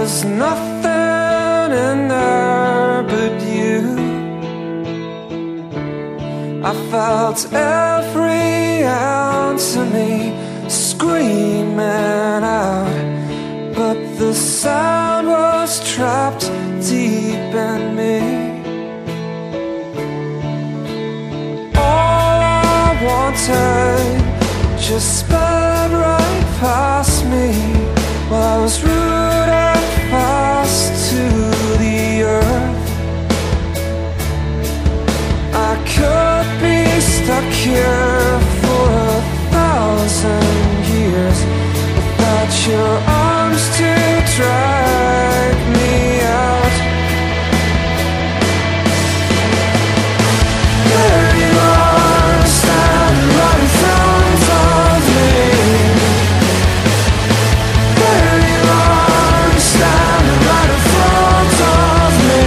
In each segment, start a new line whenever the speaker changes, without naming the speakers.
was nothing in there but you. I felt every ounce of me screaming out, but the sound was trapped deep in me. All I wanted just sped right past me, while I was rooted fast to the earth. I could be stuck here for 1,000 years without your arms to drag me out. There you are, standing right in front of me. There you are, standing right in front of me.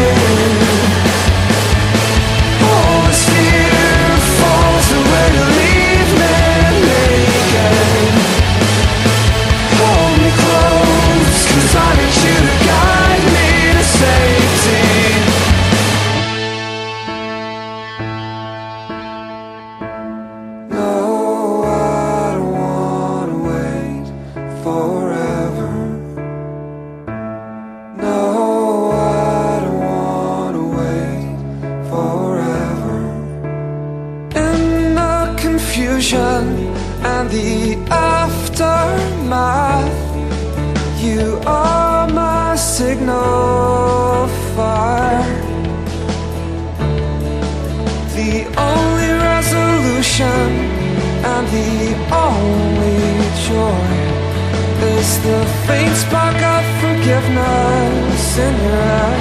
All this fear falls away to leave me naked. Hold me close, 'cause I need you to guide me to safety. No, I don't wanna wait forever. No, I don't wanna wait forever. In the confusion and the aftermath, you are my signal fire. The only resolution and the only joy is the faint spark of forgiveness in your eyes.